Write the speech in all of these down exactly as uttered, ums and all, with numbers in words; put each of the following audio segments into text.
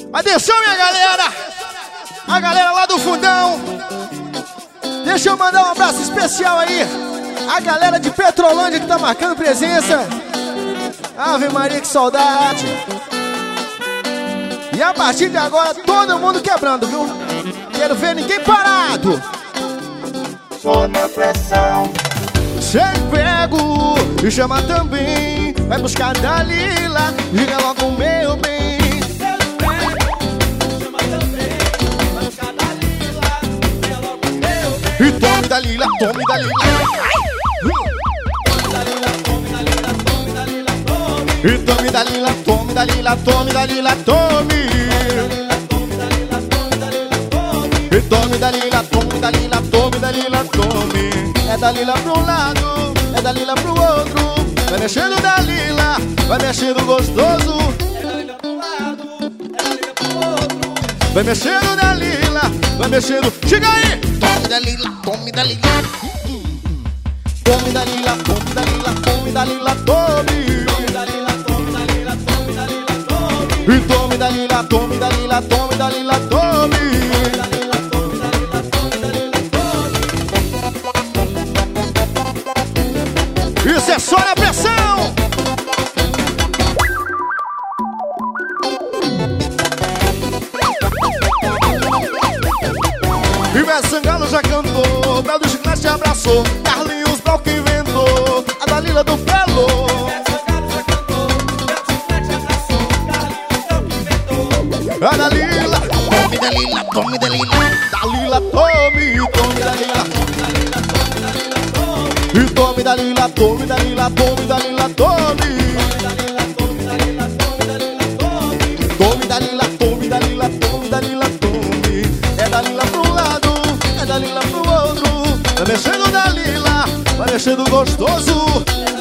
Atenção, minha galera! A galera lá do fundão. Deixa eu mandar um abraço especial aí. A galera de Petrolândia que tá marcando presença. Ave Maria, que saudade. E a partir de agora, todo mundo quebrando, viu? Quero ver ninguém parado. Só na pressão. Chega, pego e chama também. Vai buscar Dalila, diga logo meu bem. Chama também, vai buscar Dalila, diga logo meu bem. E tome Dalila, tome Dalila. E tome Dalila, tome Dalila, tome Dalila, tome. E tome Dalila, tome Dalila, tome Dalila, tome. É Dalila pro lado, é Dalila pro outro. Vai mexendo Dalila, vai mexendo gostoso. É Dalila pro lado, é Dalila pro outro. Vai mexendo Dalila, vai mexendo. Chega aí! Tome Dalila, tome Dalila. Tome Dalila, tome Dalila, tome Dalila, tome. E tome Dalila, tome Dalila, tome Dalila, tome. Isso é só na pressão. E Ivete Sangalo já cantou, Bel do Chiclete te abraçou, Carlinhos Brau que inventou a Dalila do Pelo. A Dalila, Tome Dalila, tome Dalila. Dalila, tome, tome Dalila. E tome Dalila, tome Dalila, tome Dalila, tome. Tome Dalila, tome Dalila, tome Dalila, tome. É Dalila pro lado, é Dalila pro outro. Vai mexendo Dalila, vai mexendo gostoso.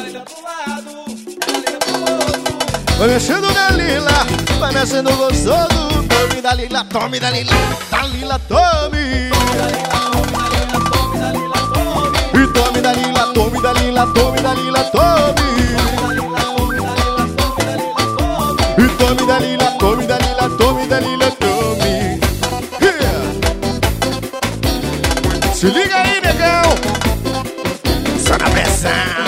Vai mexendo Dalila, vai mexendo gostoso. Tome Dalila, tome Dalila, Dalila, tome. E tome Dalila, tome Dalila, tome Dalila, tome. E tome Dalila, tome Dalila, tome Dalila, tome. Yeah. Se liga aí, negão. Só na pressão.